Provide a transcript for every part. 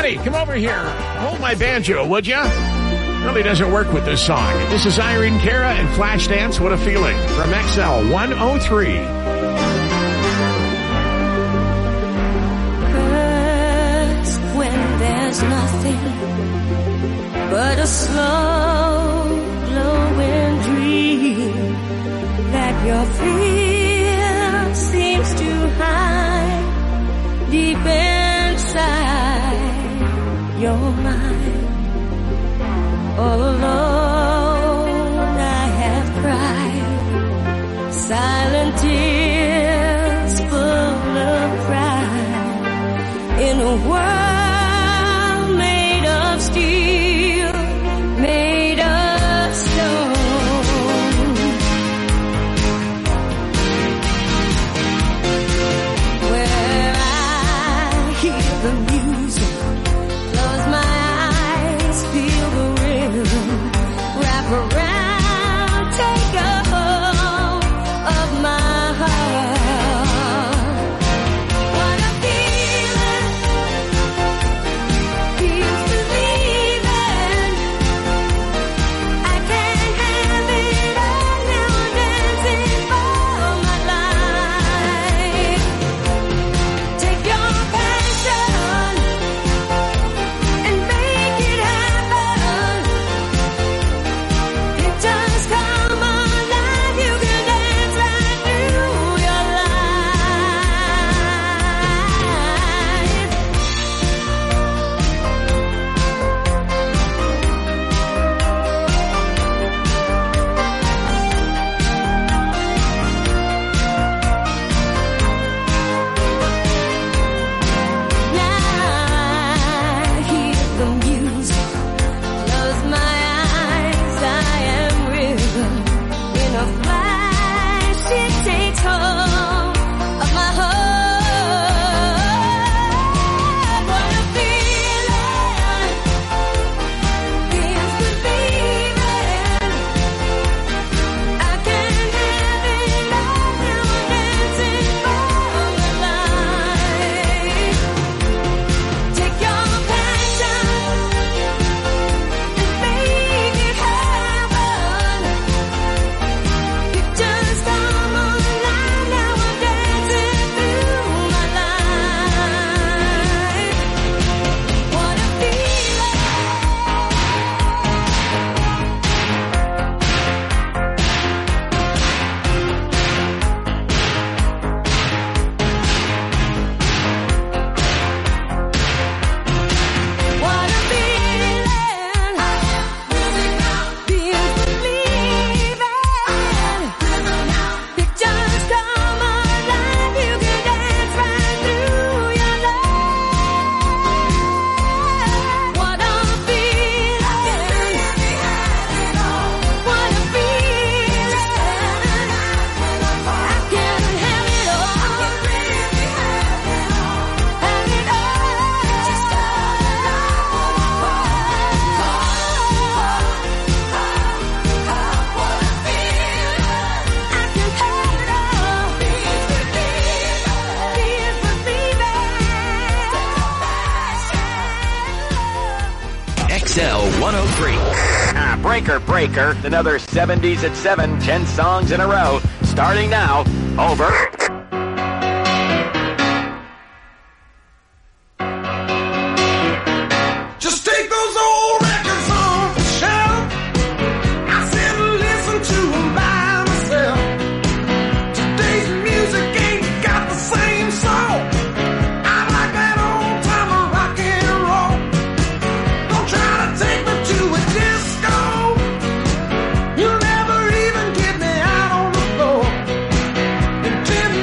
Honey, come over here. Hold my banjo, would ya? Really doesn't work with this song. This is Irene Cara and Flashdance, What a Feeling, from XL 103. Hurts when there's nothing but a slow glowing dream that your fear seems to hide deep inside your mind. All alone I have cried silent tears full of pride in a world made of steel, made of stone, where I hear the music, close my eyes, feel the wrap around, take a hold of my heart. What a feeling, feels believing. I can't have it all now, I'm dancing for my life. Take your passion and make it happen. Just come alive, you can dance right through your Now I hear the music, close my eyes, I am rhythm. In a flash, it takes hold of my heart. What a feeling, feels believing. I can't have it all now, I'm dancing for my life. Take your passion and make it happen. You just come alive now, I'm dancing through my life. What a feeling. What a feeling, feels believing. You just come alive, you can dance right through your life. What a feeling, what a feeling. I can have it all, have it all. XL 103. Breaker. Another 70s at 7, 10 songs in a row. Starting now. Over. Just take those old records off the shelf. I sit and listen to them by myself. Today's music ain't got the same soul. I like that old time rock and roll. Don't try to take me to a disco. You'll never even get me out on the floor. And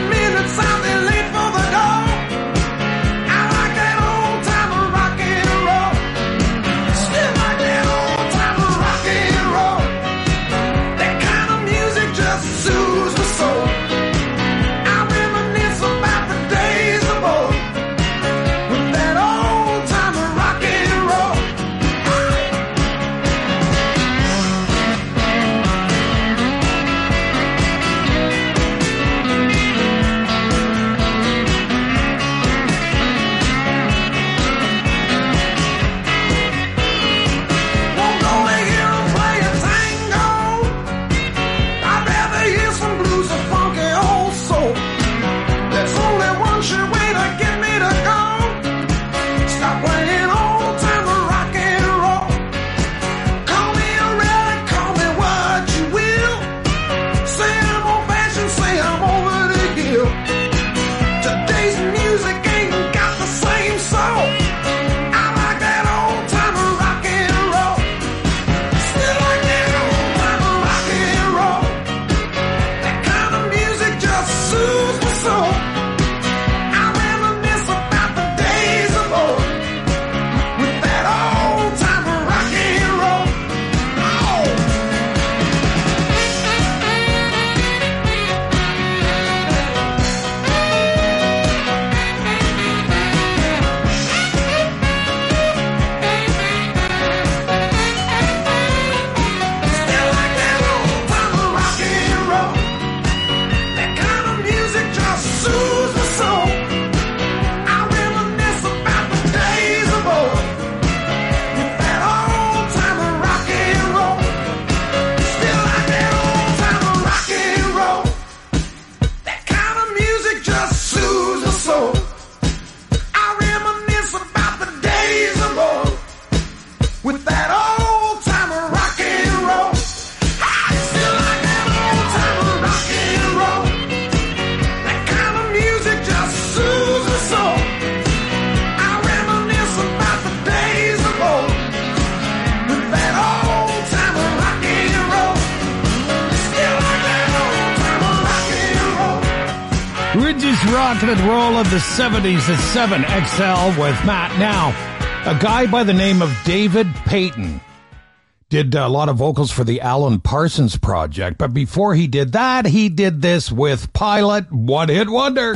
rock and roll of the 70s at 7 XL with Matt. Now, a guy by the name of David Payton did a lot of vocals for the Alan Parsons Project, but before he did that, he did this with Pilot, One Hit Wonder.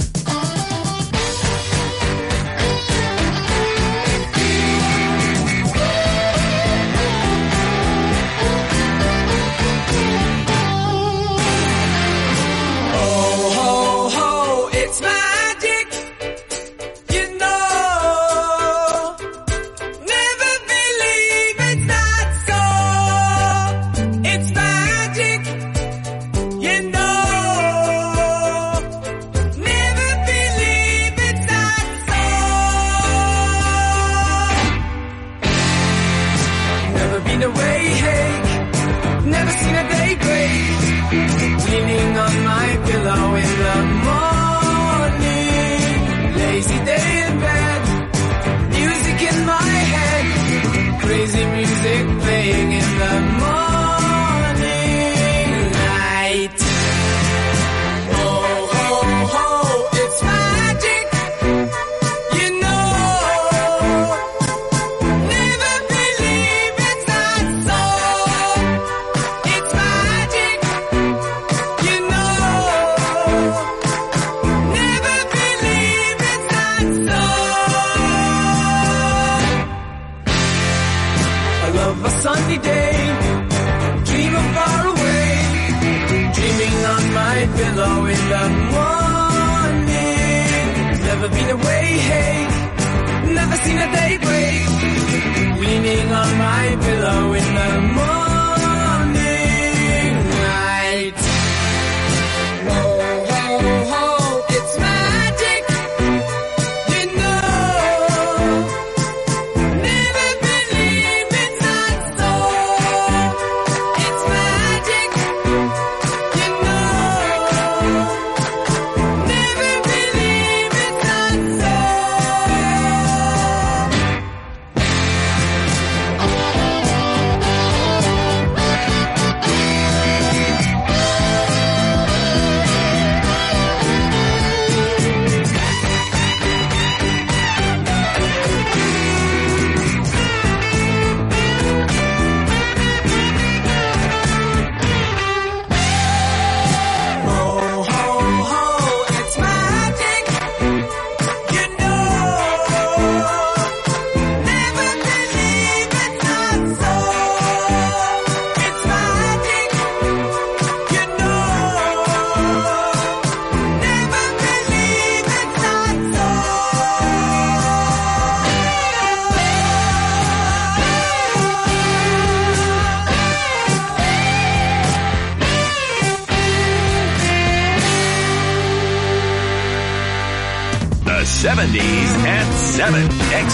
The 70s at 7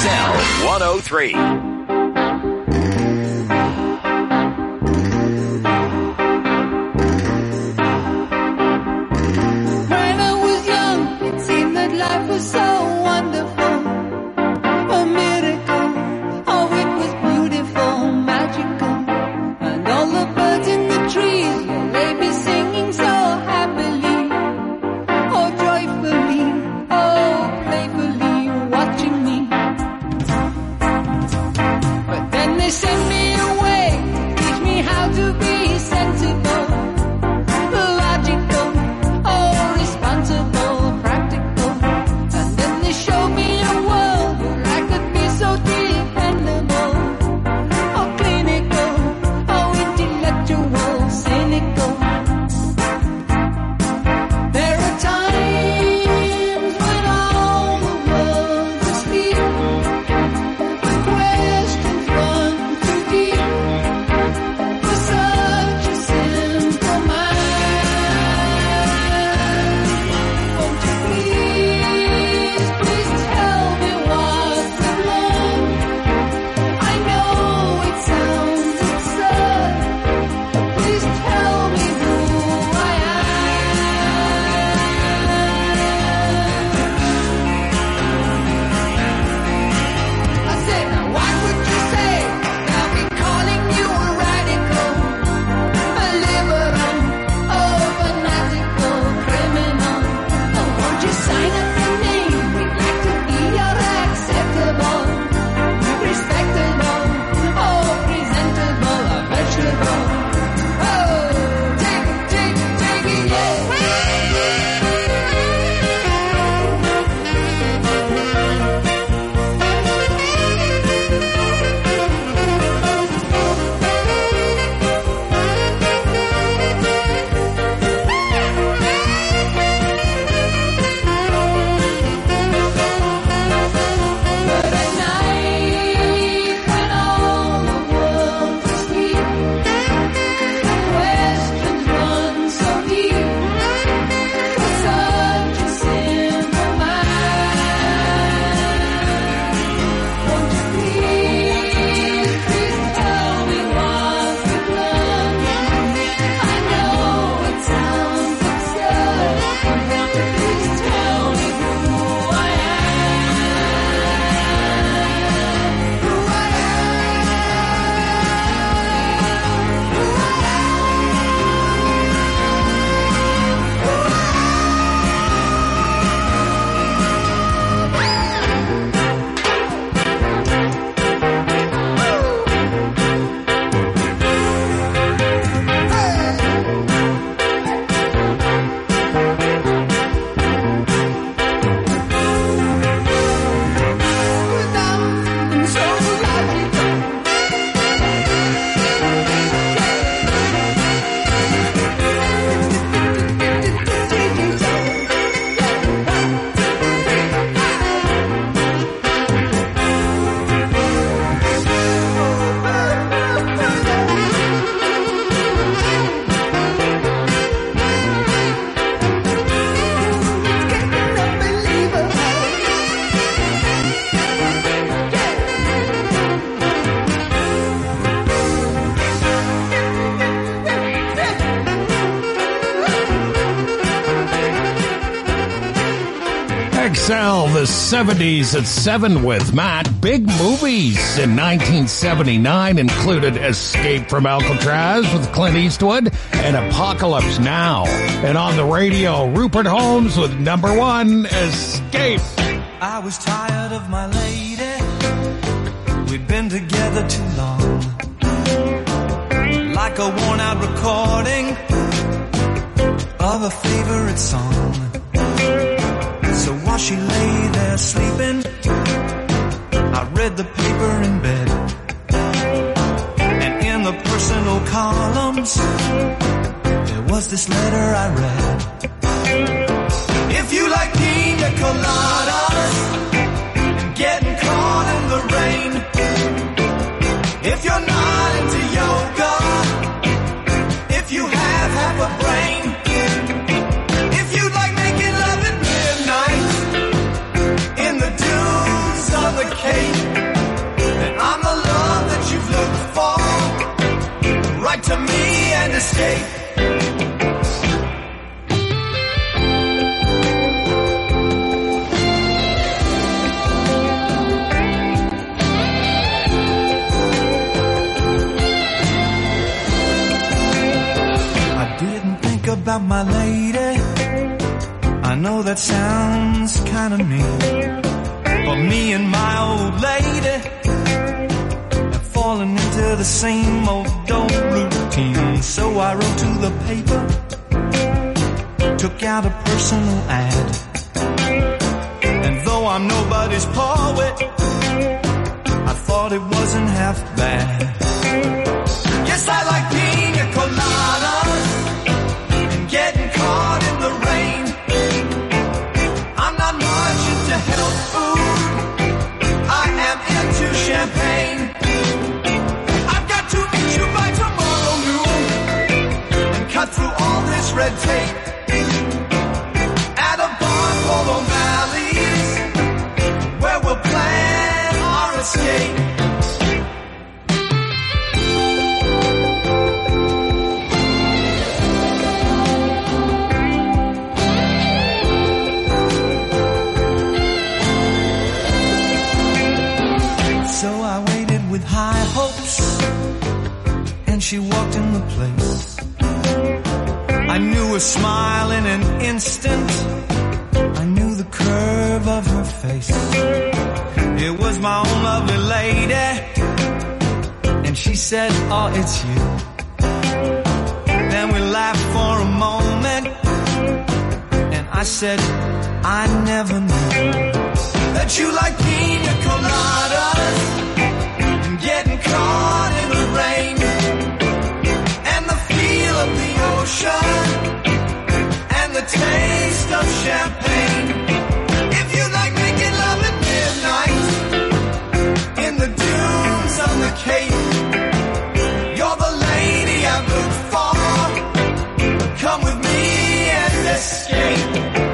XL 103. XL, the 70s at 7 with Matt. Big movies in 1979 included Escape from Alcatraz with Clint Eastwood and Apocalypse Now. And on the radio, Rupert Holmes with number 1, Escape. I was tired of my lady. We'd been together too long. Like a worn out recording of a favorite song. So while she lay there sleeping, I read the paper in bed. And in the personal columns, there was this letter I read. If you like pina coladas and getting caught in the rain, if you're not into yoga, if you have half a brain, if you like making love at midnight in the dunes on the Cape, then I'm the love that you've looked for. Write to me and escape. About my lady, I know that sounds kind of mean, but me and my old lady have fallen into the same old routine. So I wrote to the paper, took out a personal ad, and though I'm nobody's poet, I thought it wasn't half bad. Yes, I like pina coladas, getting caught in the rain. I'm not much into health food, I am into champagne. I've got to meet you by tomorrow noon and cut through all this red tape at a bar called O'Malley's, where we'll plan our escape. With high hopes, and she walked in the place. I knew her smile in an instant, I knew the curve of her face. It was my own lovely lady, and she said, oh, it's you. Then we laughed for a moment, and I said, I never knew that you like pina coladas, getting caught in the rain, and the feel of the ocean, and the taste of champagne. If you like making love at midnight in the dunes on the Cape, you're the lady I've looked for. Come with me and escape.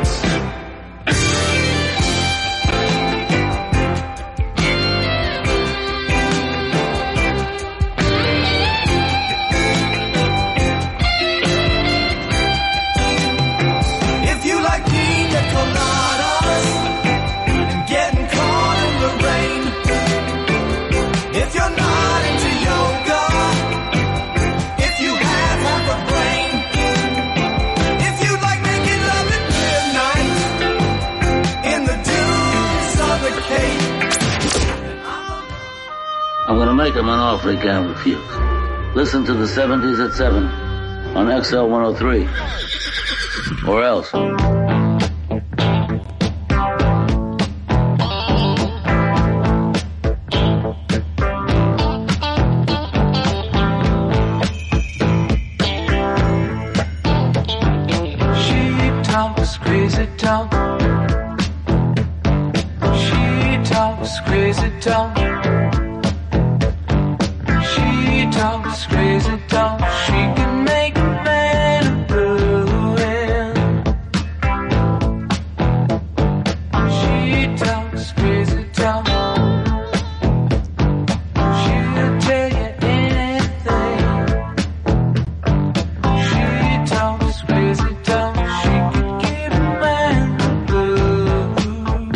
I'm going to make him an offer he can't refuse. Listen to the 70s at 7 on XL 103. Or else. She talks crazy talk. She talks crazy talk. Talks crazy talk. She can make a man ruin. She talks crazy talk. She'll tell you anything. She talks crazy talk. She can give a man the blues.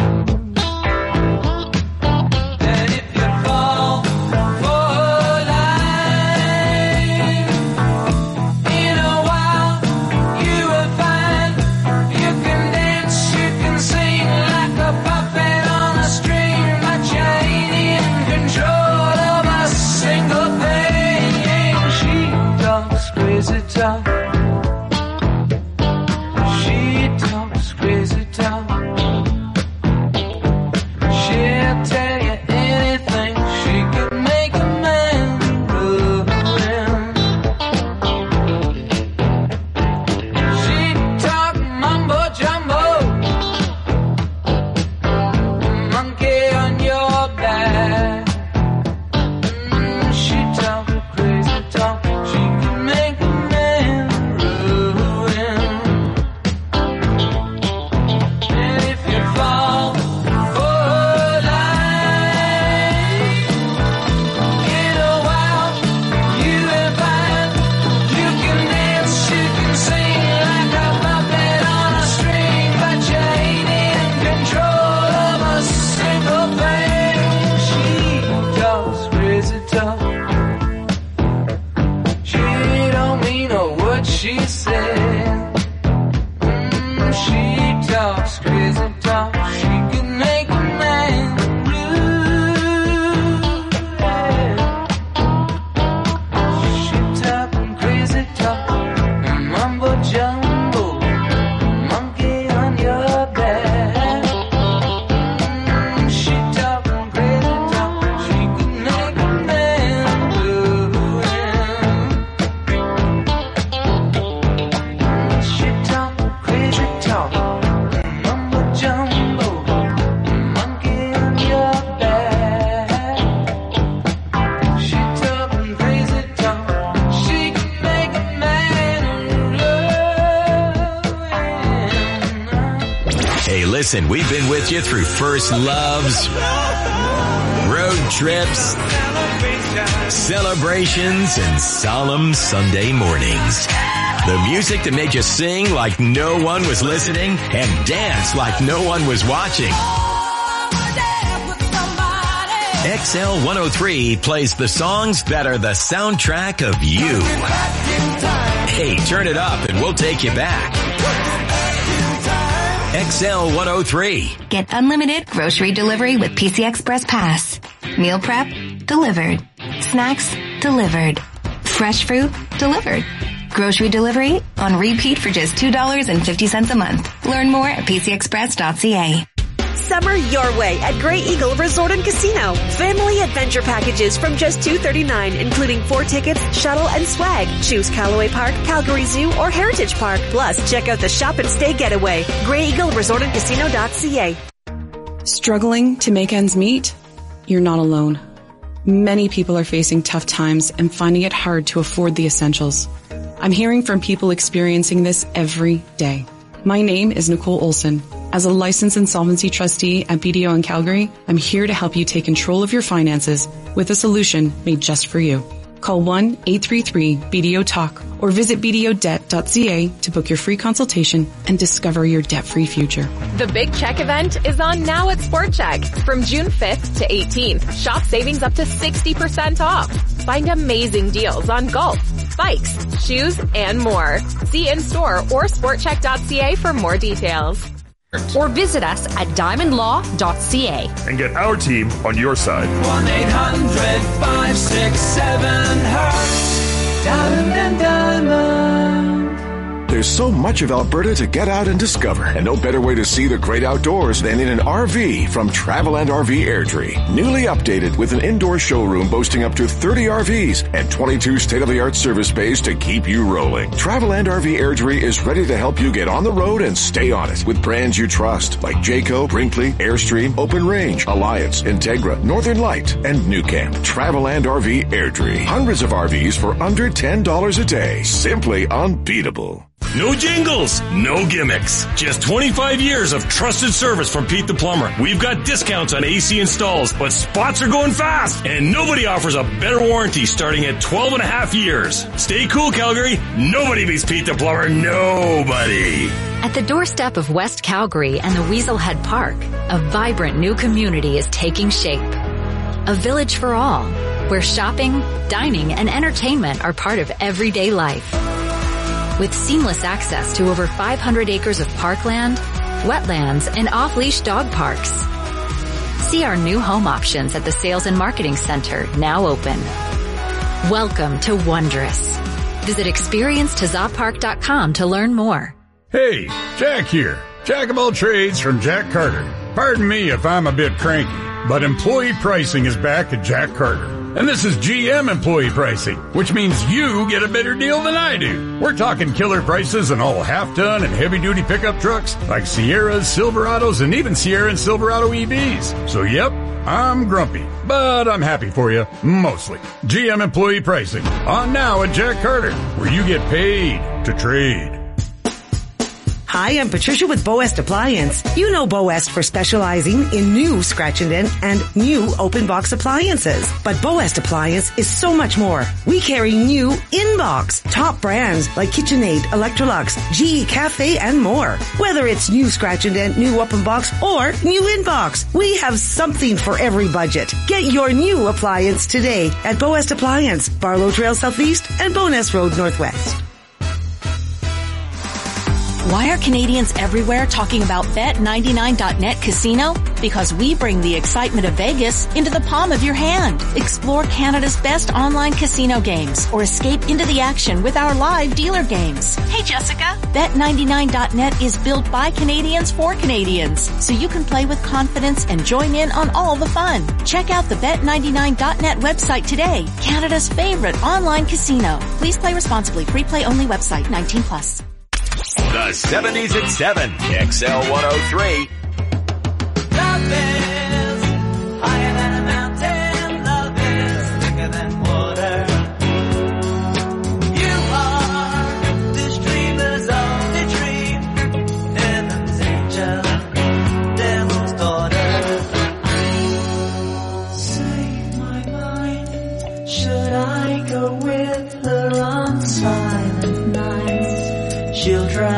Listen, we've been with you through first loves, road trips, celebrations, and solemn Sunday mornings. The music that made you sing like no one was listening and dance like no one was watching. XL 103 plays the songs that are the soundtrack of you. Hey, turn it up and we'll take you back. XL 103. Get unlimited grocery delivery with PC Express Pass. Meal prep, delivered. Snacks, delivered. Fresh fruit, delivered. Grocery delivery on repeat for just $2.50 a month. Learn more at pcexpress.ca. Summer your way at Grey Eagle Resort and Casino. Family adventure packages from just $239, including 4 tickets, shuttle, and swag. Choose Callaway Park, Calgary Zoo, or Heritage Park. Plus, check out the Shop and Stay Getaway. Grey Eagle Resort and Casino.ca. Struggling to make ends meet? You're not alone. Many people are facing tough times and finding it hard to afford the essentials. I'm hearing from people experiencing this every day. My name is Nicole Olson. As a licensed insolvency trustee at BDO in Calgary, I'm here to help you take control of your finances with a solution made just for you. Call 1-833-BDO-TALK or visit bdodebt.ca to book your free consultation and discover your debt-free future. The Big Check event is on now at Sport Check. From June 5th to 18th, shop savings up to 60% off. Find amazing deals on golf, bikes, shoes, and more. See in-store or sportcheck.ca for more details. Or visit us at diamondlaw.ca. And get our team on your side. 1-800-567-HERTZ. Diamond and Diamond. There's so much of Alberta to get out and discover, and no better way to see the great outdoors than in an RV from Traveland RV Airdrie. Newly updated with an indoor showroom boasting up to 30 RVs and 22 state-of-the-art service bays to keep you rolling. Traveland RV Airdrie is ready to help you get on the road and stay on it with brands you trust like Jayco, Brinkley, Airstream, Open Range, Alliance, Integra, Northern Light, and New Camp. Traveland RV Airdrie. Hundreds of RVs for under $10 a day. Simply unbeatable. No jingles, no gimmicks. Just 25 years of trusted service from Pete the Plumber. We've got discounts on AC installs, but spots are going fast, and nobody offers a better warranty starting at 12 and a half years. Stay cool, Calgary. Nobody beats Pete the Plumber. Nobody. At the doorstep of West Calgary and the Weaselhead Park, a vibrant new community is taking shape. A village for all, where shopping, dining, and entertainment are part of everyday life. With seamless access to over 500 acres of parkland, wetlands, and off-leash dog parks. See our new home options at the Sales and Marketing Center, now open. Welcome to Wondrous. Visit experience-tozoppark.com to learn more. Hey, Jack here. Jack of all trades from Jack Carter. Pardon me if I'm a bit cranky, but employee pricing is back at Jack Carter. And this is GM employee pricing, which means you get a better deal than I do. We're talking killer prices on all half-ton and heavy-duty pickup trucks like Sierras, Silverados, and even Sierra and Silverado EVs. So yep, I'm grumpy, but I'm happy for you, mostly. GM employee pricing, on now at Jack Carter, where you get paid to trade. Hi, I'm Patricia with Boest Appliance. You know Boest for specializing in new scratch and dent and new open box appliances. But Boest Appliance is so much more. We carry new in-box, top brands like KitchenAid, Electrolux, GE Cafe, and more. Whether it's new scratch and dent, new open box, or new in-box, we have something for every budget. Get your new appliance today at Boest Appliance, Barlow Trail Southeast and Bowness Road Northwest. Why are Canadians everywhere talking about Bet99.net Casino? Because we bring the excitement of Vegas into the palm of your hand. Explore Canada's best online casino games or escape into the action with our live dealer games. Hey, Jessica. Bet99.net is built by Canadians for Canadians, so you can play with confidence and join in on all the fun. Check out the Bet99.net website today. Canada's favorite online casino. Please play responsibly. Free play only website. 18 plus. The 70s at 7, XL 103. Love is higher than a mountain. Love is thicker than water. You are this dreamer's only dream. Heaven's angel.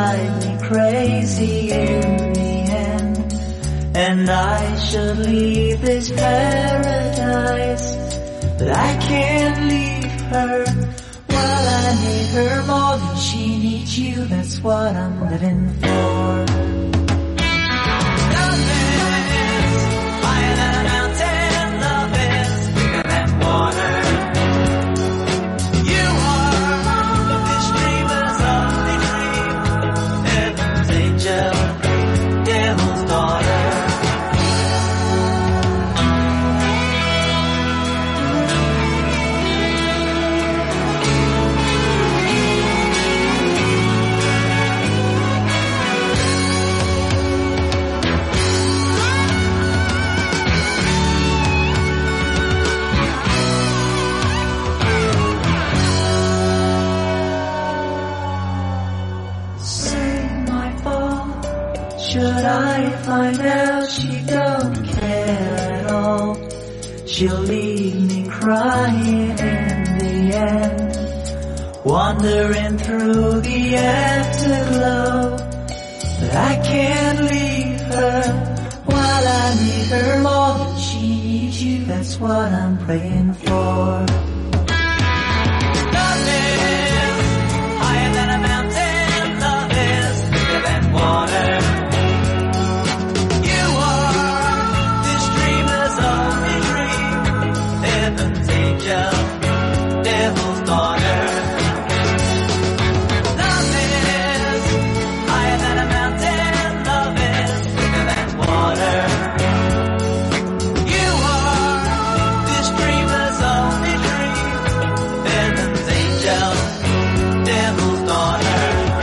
drive me crazy in the end. And I should leave this paradise, but I can't leave her. Well, I need her more than she needs you. That's what I'm living for. Love is higher than a mountain. Love is bigger than water. You are the fish dreamer's only dream. Heaven's angel, devil's daughter. Should I find out she don't care at all, she'll leave me crying in the end, wandering through the afterglow. But I can't leave her, while I need her more than she needs you. That's what I'm praying for. Love is higher than a mountain. Love is bigger than water. Devil's daughter. Love is higher than a mountain. Love is bigger than water. You are this dreamer's only dream. Heaven's angel, devil's daughter.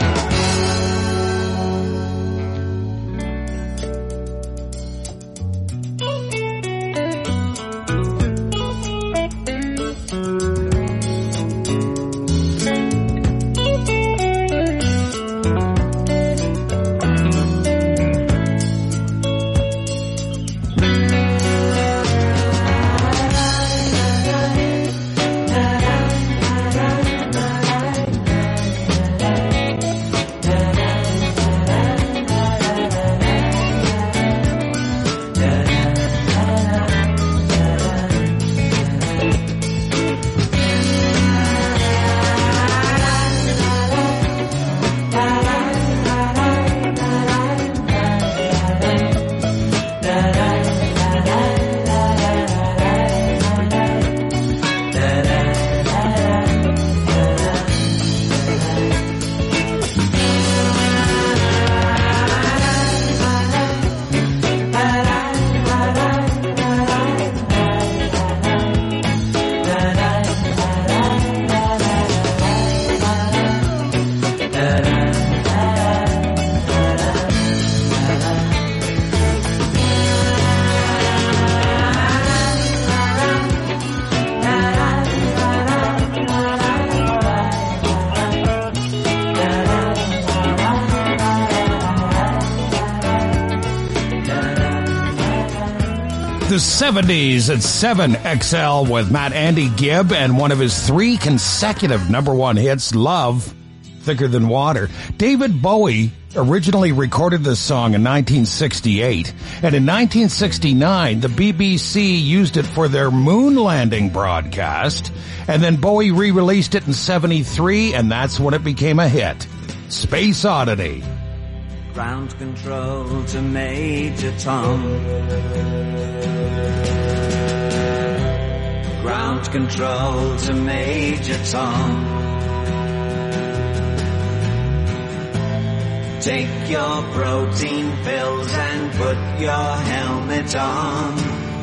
The 70s at 7XL with Matt Andy Gibb and one of his 3 consecutive number 1 hits, Love, Thicker Than Water. David Bowie originally recorded this song in 1968, and in 1969 the BBC used it for their moon landing broadcast, and then Bowie re-released it in 73, and that's when it became a hit. Space Oddity. Ground control to Major Tom. Ground control to Major Tom. Take your protein pills and put your helmet on.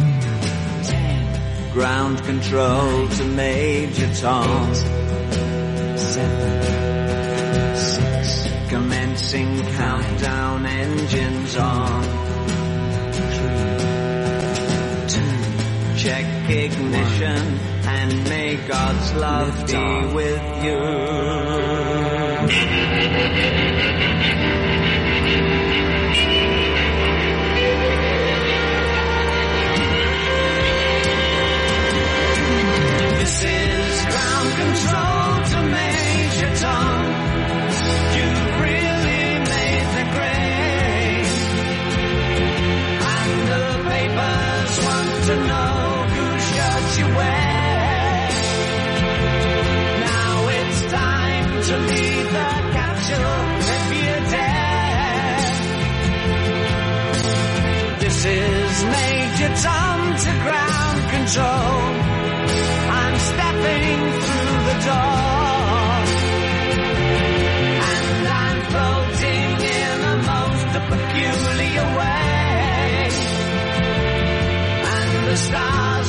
10. Ground control to Major Tom. 7. 6. Commencing countdown, engines on. 3, 2, check ignition, and may God's love be with you. This is ground control to Major Tom. You really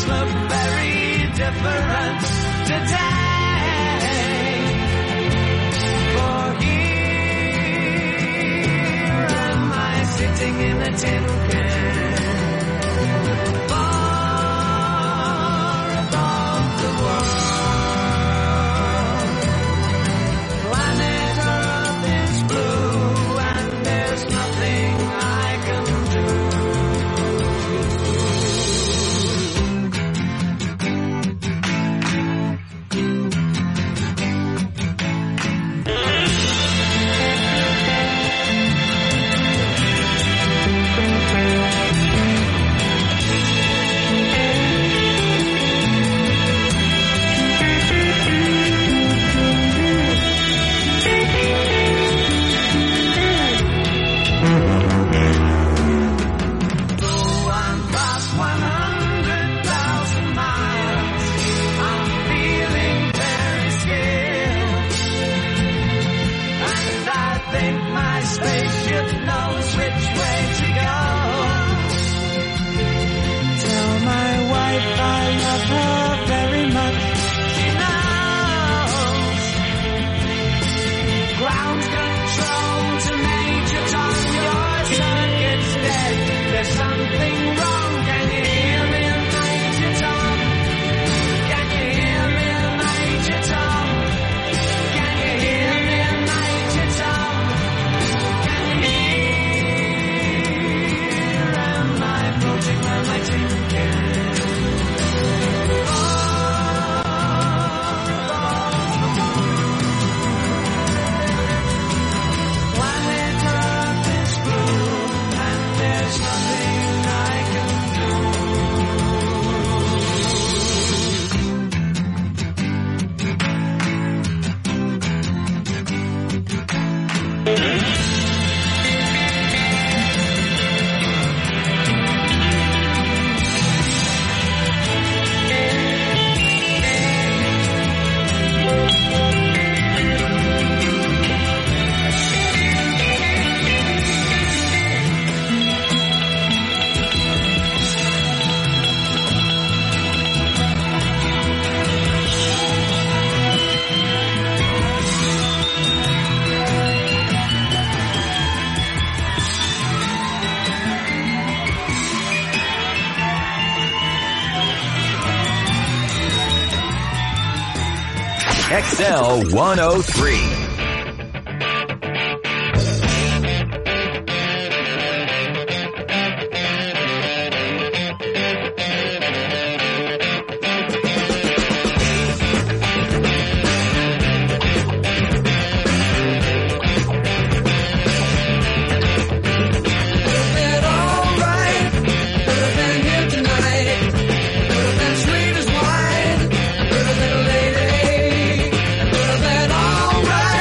look very different today. For here am I sitting in a tin can, far above the world. Planet Earth is blue and there's nothing I can do. Spaceship knows which way to go. Tell my wife I love her very much. She knows. Ground control to Major Tom. Your circuit's dead. There's something wrong. Can you hear me, Major Tom? Can you hear me, Major Tom? Can you hear me, Major Tom? XL 103. Sweet as wine, could have been a lady, could have been alright.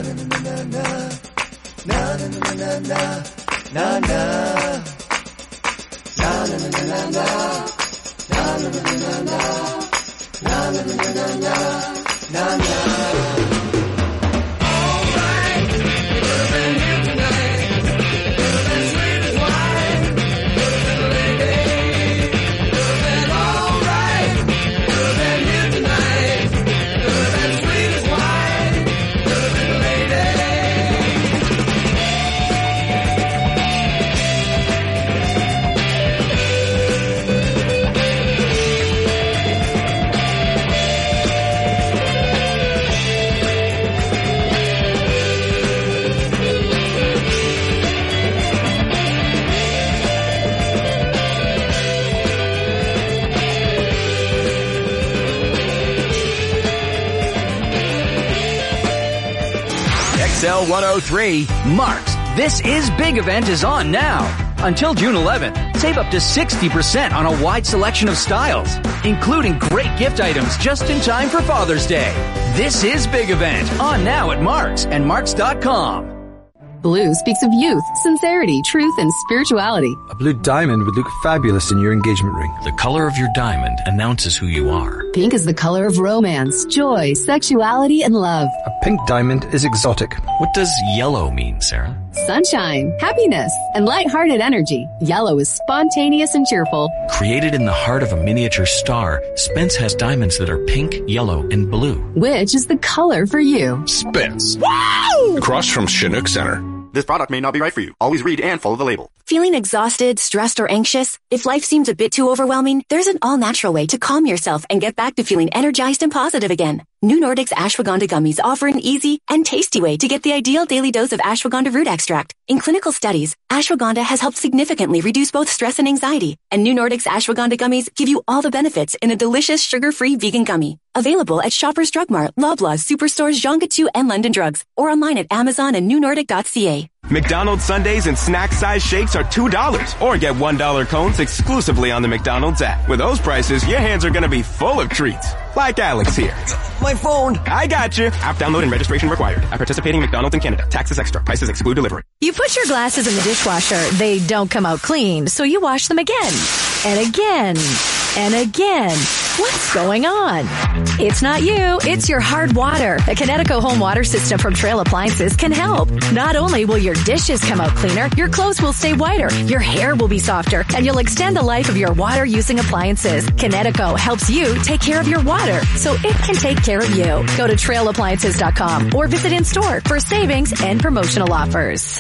XL 103 Marks This Is Big event is on now. Until June 11th, save up to 60% on a wide selection of styles, including great gift items just in time for Father's Day. This Is Big event on now at Marks and Marks.com. Blue speaks of youth, sincerity, truth, and spirituality. A blue diamond would look fabulous in your engagement ring. The color of your diamond announces who you are. Pink is the color of romance, joy, sexuality, and love. A pink diamond is exotic. What does yellow mean, Sarah? Sunshine, happiness, and light-hearted energy. Yellow is spontaneous and cheerful. Created in the heart of a miniature star, Spence has diamonds that are pink, yellow, and blue. Which is the color for you? Spence. Wow! Across from Chinook Center. This product may not be right for you. Always read and follow the label. Feeling exhausted, stressed, or anxious? If life seems a bit too overwhelming, there's an all-natural way to calm yourself and get back to feeling energized and positive again. New Nordic's ashwagandha gummies offer an easy and tasty way to get the ideal daily dose of ashwagandha root extract. In clinical studies, ashwagandha has helped significantly reduce both stress and anxiety, and New Nordic's ashwagandha gummies give you all the benefits in a delicious sugar-free vegan gummy. Available at Shoppers Drug Mart, Loblaws, Superstores, Jean Coutu, and London Drugs, or online at Amazon and newnordic.ca. McDonald's Sundays and snack-size shakes are $2, or get $1 cones exclusively on the McDonald's app. With those prices, your hands are gonna be full of treats. Like Alex here. My phone. I got you. App download and registration required. At participating McDonald's in Canada. Taxes extra. Prices exclude delivery. You put your glasses in the dishwasher. They don't come out clean, so you wash them again. And again. And again. What's going on? It's not you. It's your hard water. A Kinetico home water system from Trail Appliances can help. Not only will your dishes come out cleaner, your clothes will stay whiter, your hair will be softer, and you'll extend the life of your water-using appliances. Kinetico helps you take care of your water, so it can take care of you. Go to trailappliances.com or visit in-store for savings and promotional offers.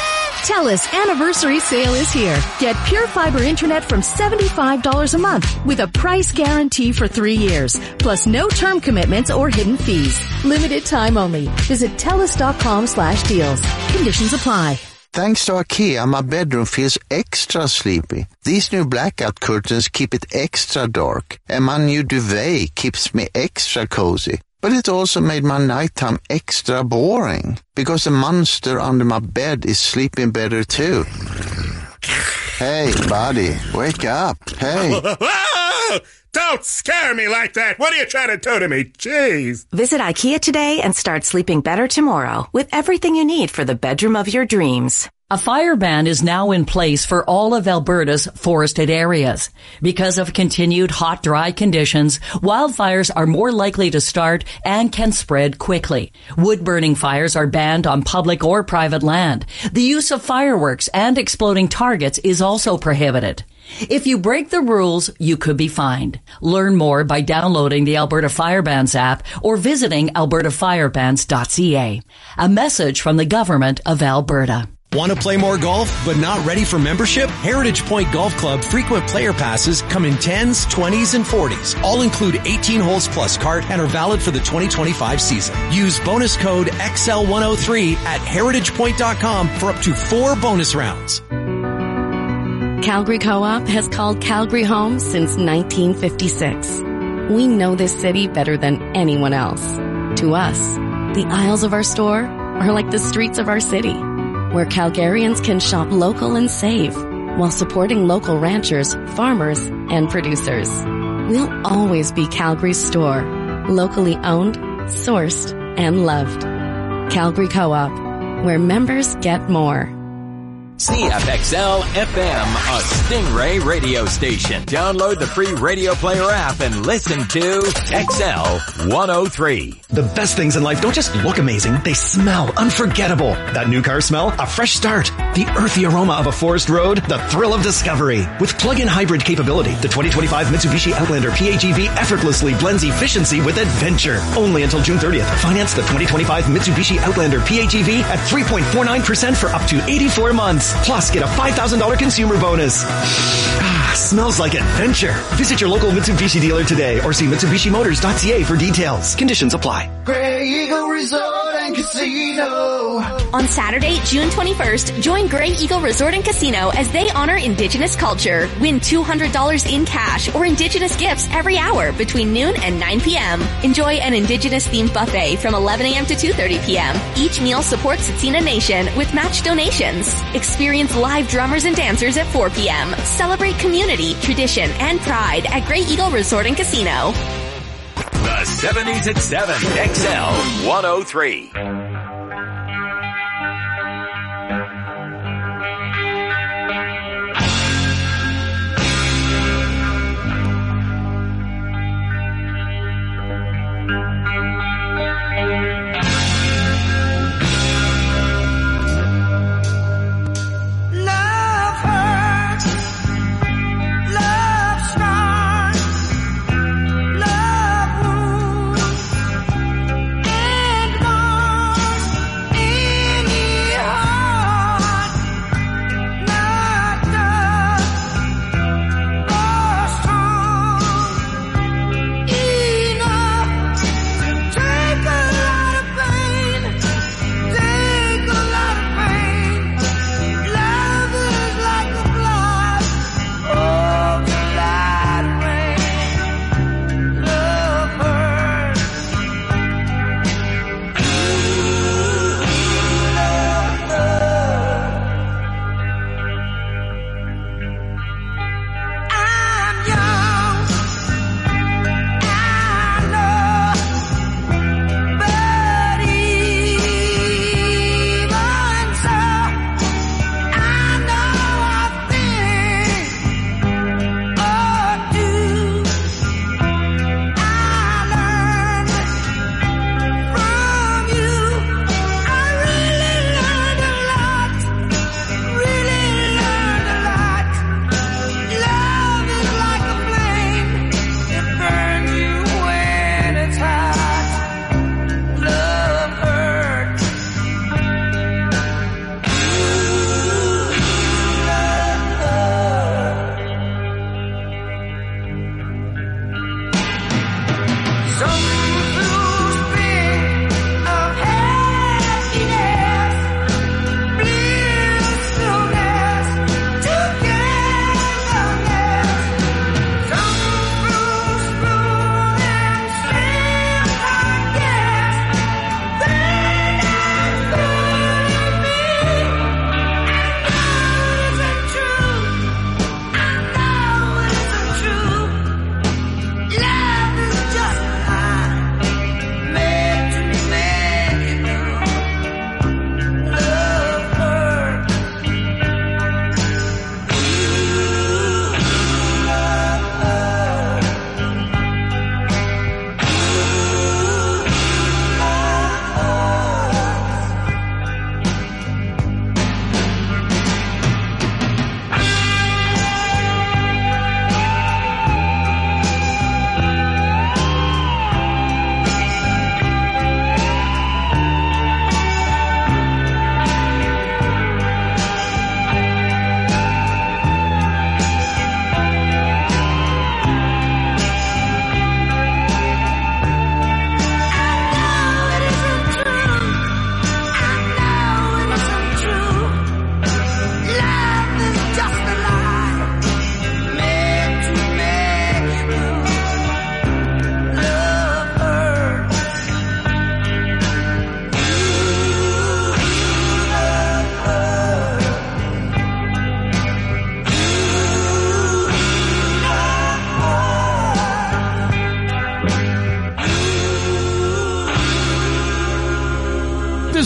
TELUS anniversary sale is here. Get Pure Fiber Internet from $75 a month with a price guarantee for 3 years, plus no term commitments or hidden fees. Limited time only. Visit TELUS.com/deals. Conditions apply. Thanks to IKEA, my bedroom feels extra sleepy. These new blackout curtains keep it extra dark, and my new duvet keeps me extra cozy. But it also made my nighttime extra boring, because the monster under my bed is sleeping better too. Hey, buddy, wake up. Hey. Don't scare me like that. What are you trying to do to me? Jeez. Visit IKEA today and start sleeping better tomorrow with everything you need for the bedroom of your dreams. A fire ban is now in place for all of Alberta's forested areas. Because of continued hot, dry conditions, wildfires are more likely to start and can spread quickly. Wood-burning fires are banned on public or private land. The use of fireworks and exploding targets is also prohibited. If you break the rules, you could be fined. Learn more by downloading the Alberta Fire Bans app or visiting albertafirebans.ca. A message from the Government of Alberta. Want to play more golf, but not ready for membership? Heritage Point Golf Club frequent player passes come in 10s, 20s, and 40s. All include 18 holes plus cart and are valid for the 2025 season. Use bonus code XL103 at heritagepoint.com for up to 4 bonus rounds. Calgary Co-op has called Calgary home since 1956. We know this city better than anyone else. To us, the aisles of our store are like the streets of our city, where Calgarians can shop local and save while supporting local ranchers, farmers, and producers. We'll always be Calgary's store, locally owned, sourced, and loved. Calgary Co-op, where members get more. CFXL FM, a Stingray radio station. Download the free Radio Player app and listen to XL 103. The best things in life don't just look amazing, they smell unforgettable. That new car smell, a fresh start. The earthy aroma of a forest road, the thrill of discovery. With plug-in hybrid capability, the 2025 Mitsubishi Outlander PHEV effortlessly blends efficiency with adventure. Only until June 30th. Finance the 2025 Mitsubishi Outlander PHEV at 3.49% for up to 84 months. Plus, get a $5,000 consumer bonus. Smells like adventure. Visit your local Mitsubishi dealer today or see MitsubishiMotors.ca for details. Conditions apply. Grey Eagle Resort and Casino. On Saturday, June 21st, join Grey Eagle Resort and Casino as they honor Indigenous culture. Win $200 in cash or Indigenous gifts every hour between noon and 9 p.m. Enjoy an Indigenous-themed buffet from 11 a.m. to 2:30 p.m. Each meal supports Tsuut'ina Nation with match donations. Experience live drummers and dancers at 4 p.m. Celebrate community, tradition, and pride at Grey Eagle Resort and Casino. The 70s at 7, XL 103.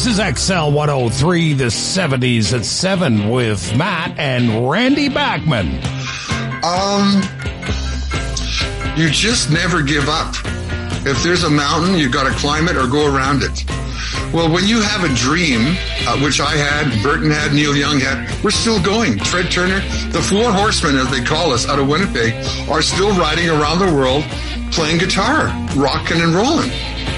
is XL 103, the 70s at 7 with Matt and Randy Bachman. You just never give up. If there's a mountain, you've got to climb it or go around it. Well, when you have a dream, which I had, Burton had, Neil Young had, we're still going. Fred Turner, the four horsemen, as they call us, out of Winnipeg, are still riding around the world playing guitar, rocking and rolling.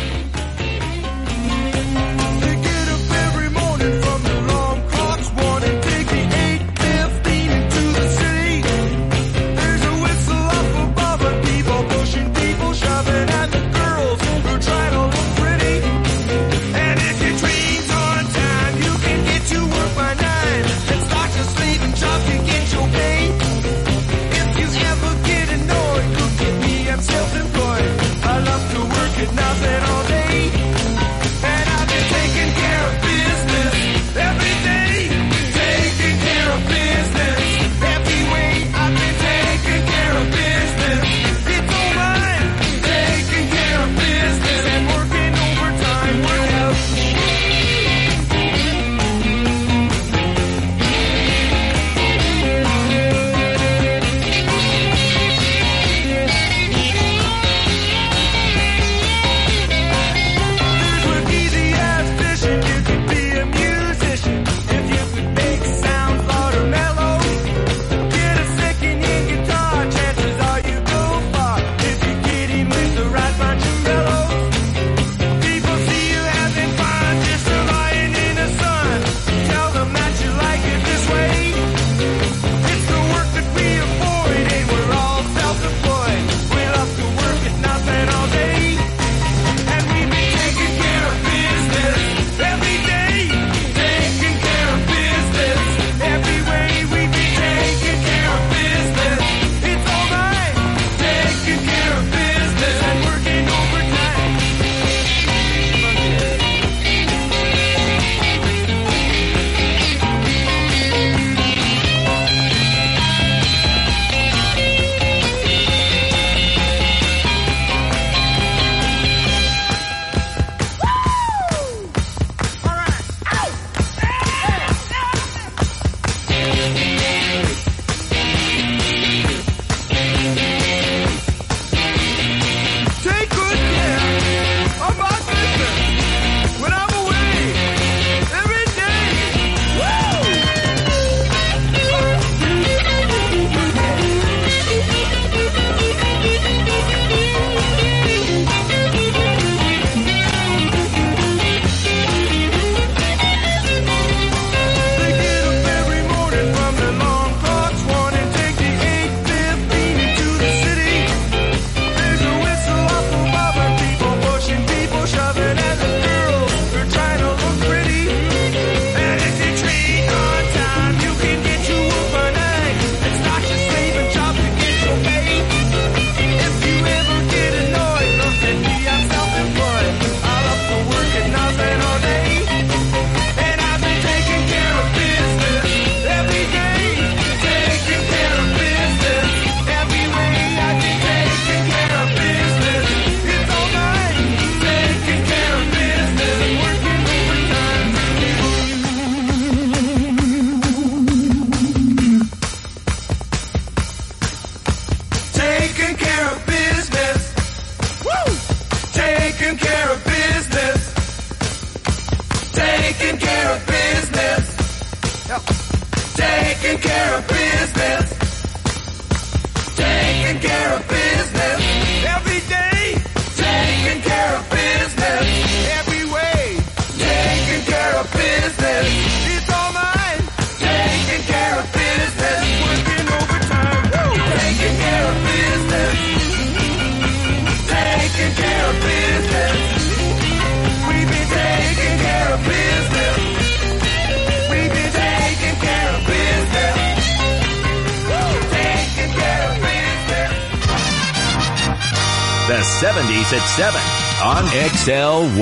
The 70s at 7 on XL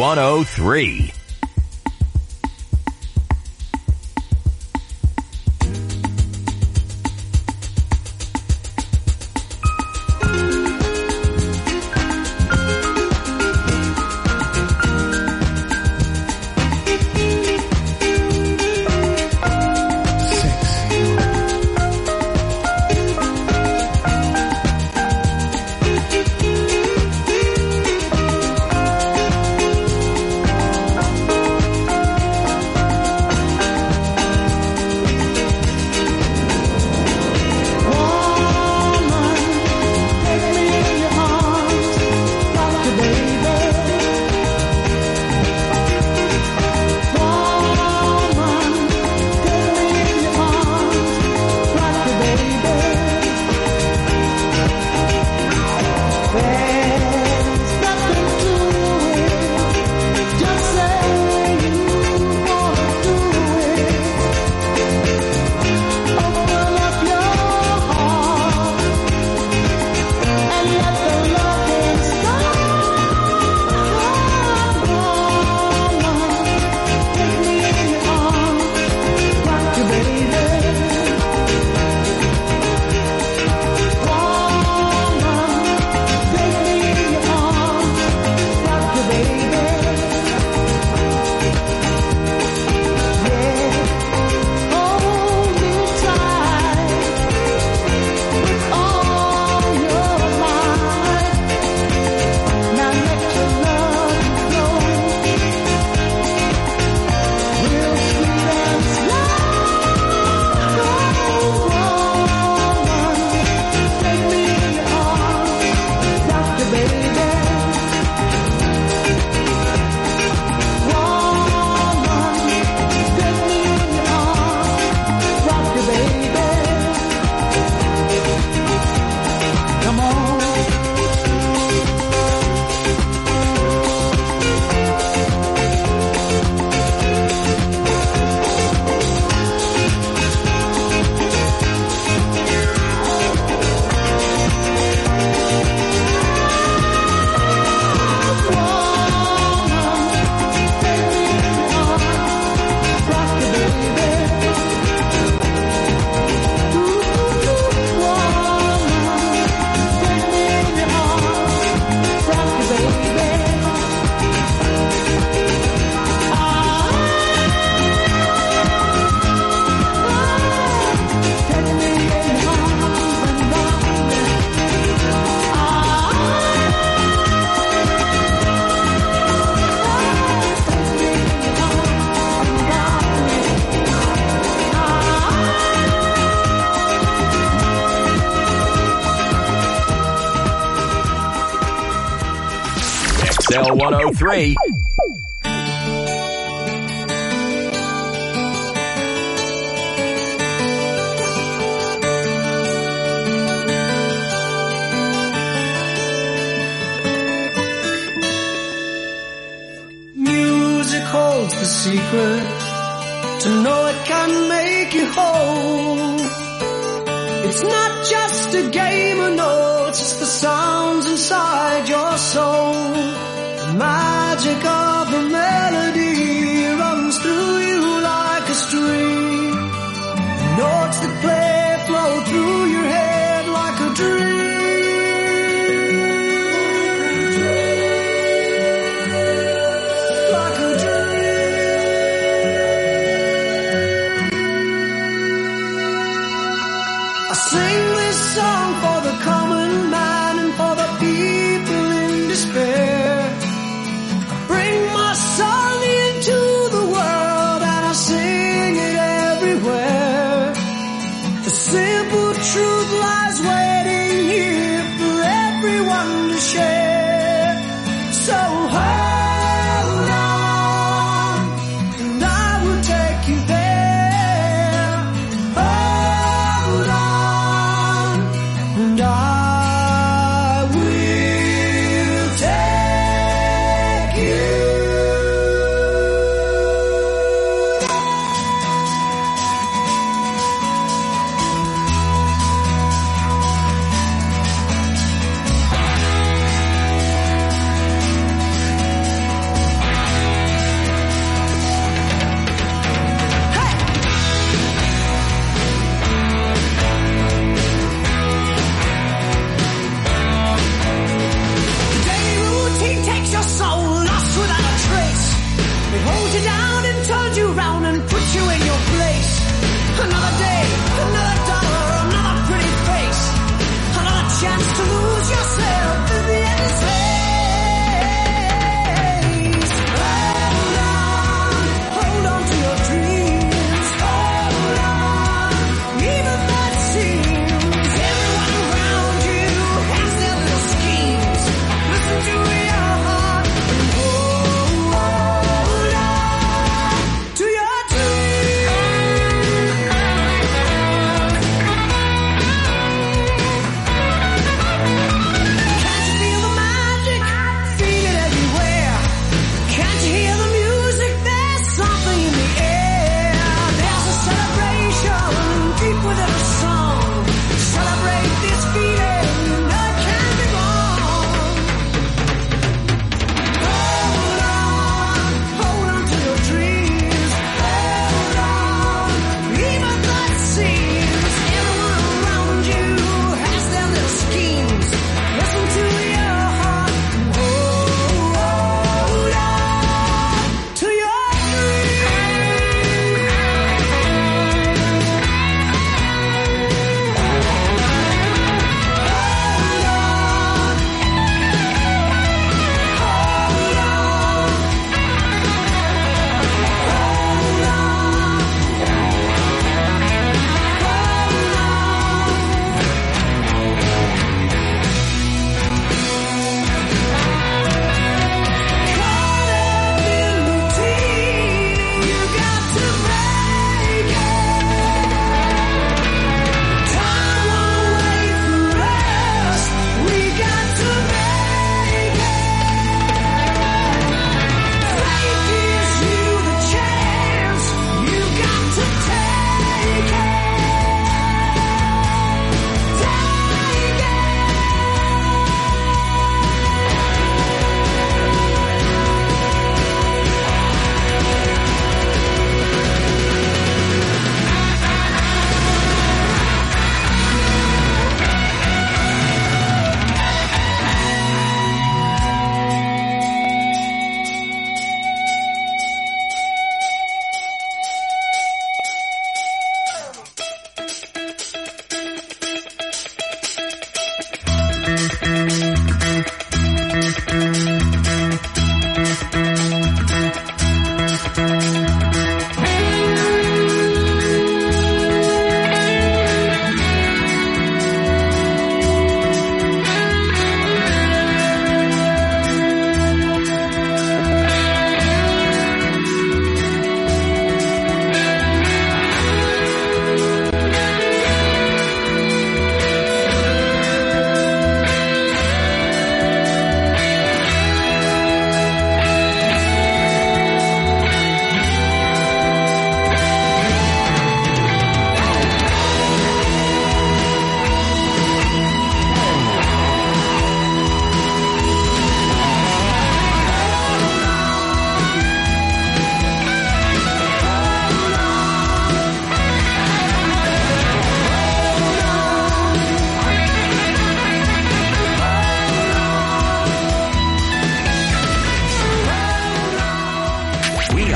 103. XL 103. Music holds the secret to know it can make you whole. It's not just a game of notes, it's the sounds inside your soul. The magic of the melody runs through you like a stream. Notes that play flow through your head like a dream. Sing this song for the common man and for the people in despair. Bring my song into the world and I sing it everywhere. The simple truth lies waiting here for everyone to share. So hold on and I will take you there. Hold on and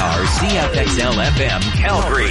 Hour CFXL FM Calgary.